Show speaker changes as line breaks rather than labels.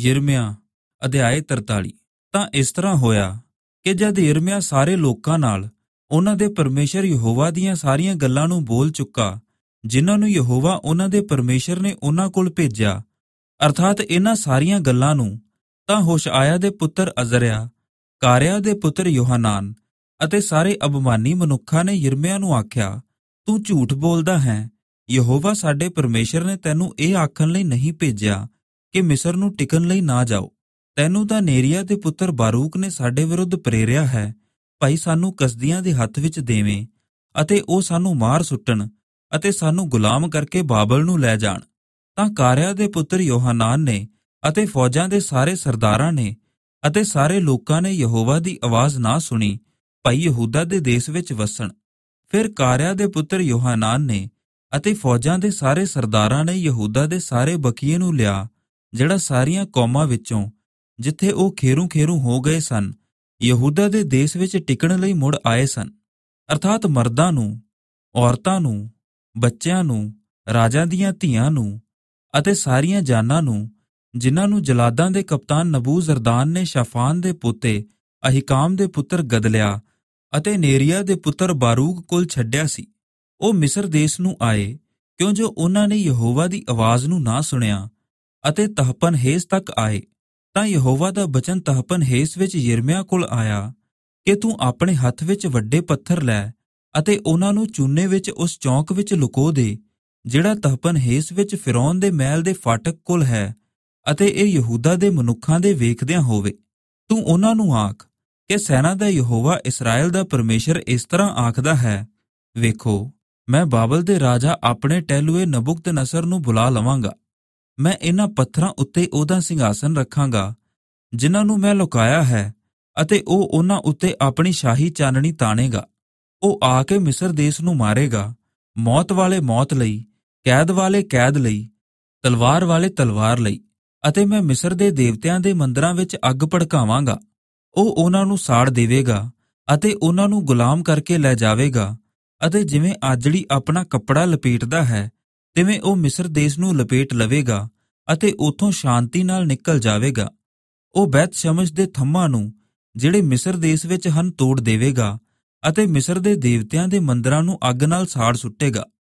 ਯਿਰਮਿਆ ਅਧਿਆਇ 43। ਤਾਂ ਇਸ ਤਰ੍ਹਾਂ ਹੋਇਆ ਕਿ ਜਦ ਯਿਰਮਿਆ ਸਾਰੇ ਲੋਕਾਂ ਨਾਲ ਉਹਨਾਂ ਦੇ ਪਰਮੇਸ਼ਰ ਯਹੋਵਾ ਦੀਆਂ ਸਾਰੀਆਂ ਗੱਲਾਂ ਨੂੰ ਬੋਲ ਚੁੱਕਾ, ਜਿਨ੍ਹਾਂ ਨੂੰ ਯਹੋਵਾ ਉਹਨਾਂ ਦੇ ਪਰਮੇਸ਼ਰ ਨੇ ਉਹਨਾਂ ਕੋਲ ਭੇਜਿਆ, ਅਰਥਾਤ ਇਹਨਾਂ ਸਾਰੀਆਂ ਗੱਲਾਂ ਨੂੰ, ਤਾਂ ਹੋਸ਼ਆਇਆ ਦੇ ਪੁੱਤਰ ਅਜ਼ਰਿਆ, ਕਾਰਿਆ ਦੇ ਪੁੱਤਰ ਯੋਹਾਨਾਨ ਅਤੇ ਸਾਰੇ ਅਭਿਮਾਨੀ ਮਨੁੱਖਾਂ ਨੇ ਯਿਰਮਿਆ ਨੂੰ ਆਖਿਆ, ਤੂੰ ਝੂਠ ਬੋਲਦਾ ਹੈ। ਯਹੋਵਾ ਸਾਡੇ ਪਰਮੇਸ਼ਰ ਨੇ ਤੈਨੂੰ ਇਹ ਆਖਣ ਲਈ ਨਹੀਂ ਭੇਜਿਆ ਕਿ ਮਿਸਰ ਨੂੰ ਟਿਕਣ ਲਈ ਨਾ ਜਾਓ। ਤੈਨੂੰ ਤਾਂ ਨੇਰੀਆ ਦੇ ਪੁੱਤਰ ਬਾਰੂਕ ਨੇ ਸਾਡੇ ਵਿਰੁੱਧ ਪ੍ਰੇਰਿਆ ਹੈ, ਭਾਈ ਸਾਨੂੰ ਕਸਦੀਆਂ ਦੇ ਹੱਥ ਵਿੱਚ ਦੇਵੇਂ ਅਤੇ ਉਹ ਸਾਨੂੰ ਮਾਰ ਸੁੱਟਣ ਅਤੇ ਸਾਨੂੰ ਗੁਲਾਮ ਕਰਕੇ ਬਾਬਲ ਨੂੰ ਲੈ ਜਾਣ। ਤਾਂ ਕਾਰਿਆ ਦੇ ਪੁੱਤਰ ਯੋਹਾਨਾਨ ਨੇ ਅਤੇ ਫੌਜਾਂ ਦੇ ਸਾਰੇ ਸਰਦਾਰਾਂ ਨੇ ਅਤੇ ਸਾਰੇ ਲੋਕਾਂ ਨੇ ਯਹੋਵਾ ਦੀ ਆਵਾਜ਼ ਨਾ ਸੁਣੀ, ਭਾਈ ਯਹੂਦਾ ਦੇ ਦੇਸ਼ ਵਿੱਚ ਵਸਣ। ਫਿਰ ਕਾਰਿਆ ਦੇ ਪੁੱਤਰ ਯੋਹਾਨਾਨ ਨੇ ਅਤੇ ਫੌਜਾਂ ਦੇ ਸਾਰੇ ਸਰਦਾਰਾਂ ਨੇ ਯਹੂਦਾ ਦੇ ਸਾਰੇ ਬਕੀਏ ਨੂੰ ਲਿਆ, ਜਿਹੜਾ ਸਾਰੀਆਂ ਕੌਮਾਂ ਵਿੱਚੋਂ, ਜਿੱਥੇ ਉਹ ਖੇਰੂ ਹੋ ਗਏ ਸਨ, ਯਹੂਦਾ ਦੇ ਦੇਸ਼ ਵਿੱਚ ਟਿਕਣ ਲਈ ਮੁੜ ਆਏ ਸਨ, ਅਰਥਾਤ ਮਰਦਾਂ ਨੂੰ, ਔਰਤਾਂ ਨੂੰ, ਬੱਚਿਆਂ ਨੂੰ, ਰਾਜਾਂ ਦੀਆਂ ਧੀਆਂ ਨੂੰ ਅਤੇ ਸਾਰੀਆਂ ਜਾਨਾਂ ਨੂੰ, ਜਿਨ੍ਹਾਂ ਨੂੰ ਜਲਾਦਾਂ ਦੇ ਕਪਤਾਨ ਨਬੂਜ਼ਰਦਾਨ ਨੇ ਸ਼ਾਫਾਨ ਦੇ ਪੋਤੇ ਅਹੀਕਾਮ ਦੇ ਪੁੱਤਰ ਗਦਲਿਆ ਅਤੇ ਨੇਰੀਆ ਦੇ ਪੁੱਤਰ ਬਾਰੂਕ ਕੋਲ ਛੱਡਿਆ ਸੀ। ਉਹ ਮਿਸਰ ਦੇਸ਼ ਨੂੰ ਆਏ, ਕਿਉਂ ਜੋ ਉਹਨਾਂ ਨੇ ਯਹੋਵਾ ਦੀ ਆਵਾਜ਼ ਨੂੰ ਨਾ ਸੁਣਿਆ, ਅਤੇ ਤਹਪਨਹੇਸ ਤੱਕ ਆਏ। ਤਾਂ ਯਹੋਵਾ ਦਾ ਬਚਨ ਤਹਪਨਹੇਸ ਵਿੱਚ ਯਿਰਮਿਆ ਕੋਲ ਆਇਆ ਕਿ ਤੂੰ ਆਪਣੇ ਹੱਥ ਵਿੱਚ ਵੱਡੇ ਪੱਥਰ ਲੈ ਅਤੇ ਉਹਨਾਂ ਨੂੰ ਚੂਨੇ ਵਿੱਚ ਉਸ ਚੌਂਕ ਵਿੱਚ ਲੁਕੋ ਦੇ, ਜਿਹੜਾ ਤਹਪਨਹੇਸ ਵਿੱਚ ਫਿਰੌਨ ਦੇ ਮਹਿਲ ਦੇ ਫਾਟਕ ਕੋਲ ਹੈ, ਅਤੇ ਇਹ ਯਹੂਦਾ ਦੇ ਮਨੁੱਖਾਂ ਦੇ ਵੇਖਦਿਆਂ ਹੋਵੇ। ਤੂੰ ਉਹਨਾਂ ਨੂੰ ਆਖ ਕਿ ਸੈਨਾ ਦਾ ਯਹੋਵਾ ਇਸਰਾਏਲ ਦਾ ਪਰਮੇਸ਼ਰ ਇਸ ਤਰ੍ਹਾਂ ਆਖਦਾ ਹੈ, ਵੇਖੋ, ਮੈਂ ਬਾਬਲ ਦੇ ਰਾਜਾ ਆਪਣੇ ਟਹਿਲੂਏ ਨਬੁਕਦਨਸਰ ਨੂੰ ਬੁਲਾ ਲਵਾਂਗਾ। ਮੈਂ ਇਹਨਾਂ ਪੱਥਰਾਂ ਉੱਤੇ ਉਹਦਾ ਸਿੰਘਾਸਨ ਰੱਖਾਂਗਾ, ਜਿਨ੍ਹਾਂ ਨੂੰ ਮੈਂ ਲੁਕਾਇਆ ਹੈ, ਅਤੇ ਉਹ ਉਹਨਾਂ ਉੱਤੇ ਆਪਣੀ ਸ਼ਾਹੀ ਚਾਨਣੀ ਤਾਣੇਗਾ। ਉਹ ਆ ਕੇ ਮਿਸਰ ਦੇਸ਼ ਨੂੰ ਮਾਰੇਗਾ, ਮੌਤ ਵਾਲੇ ਮੌਤ ਲਈ, ਕੈਦ ਵਾਲੇ ਕੈਦ ਲਈ, ਤਲਵਾਰ ਵਾਲੇ ਤਲਵਾਰ ਲਈ। ਅਤੇ ਮੈਂ ਮਿਸਰ ਦੇ ਦੇਵਤਿਆਂ ਦੇ ਮੰਦਰਾਂ ਵਿੱਚ ਅੱਗ ਭੜਕਾਵਾਂਗਾ। ਉਹ ਉਹਨਾਂ ਨੂੰ ਸਾੜ ਦੇਵੇਗਾ ਅਤੇ ਉਹਨਾਂ ਨੂੰ ਗੁਲਾਮ ਕਰਕੇ ਲੈ ਜਾਵੇਗਾ, ਅਤੇ ਜਿਵੇਂ ਆਜੜੀ ਆਪਣਾ ਕੱਪੜਾ ਲਪੇਟਦਾ ਹੈ, ਤਿਵੇਂ ਉਹ ਮਿਸਰ ਦੇਸ਼ ਨੂੰ ਲਪੇਟ ਲਵੇਗਾ ਅਤੇ ਉਥੋਂ ਸ਼ਾਂਤੀ ਨਾਲ ਨਿਕਲ ਜਾਵੇਗਾ। ਉਹ ਬੈਤ ਸ਼ਮਸ਼ ਦੇ ਥੰਮਾਂ ਨੂੰ, ਜਿਹੜੇ ਮਿਸਰ ਦੇਸ਼ ਵਿੱਚ ਹਨ, ਤੋੜ ਦੇਵੇਗਾ ਅਤੇ ਮਿਸਰ ਦੇ ਦੇਵਤਿਆਂ ਦੇ ਮੰਦਰਾਂ ਨੂੰ ਅੱਗ ਨਾਲ ਸਾੜ ਸੁੱਟੇਗਾ।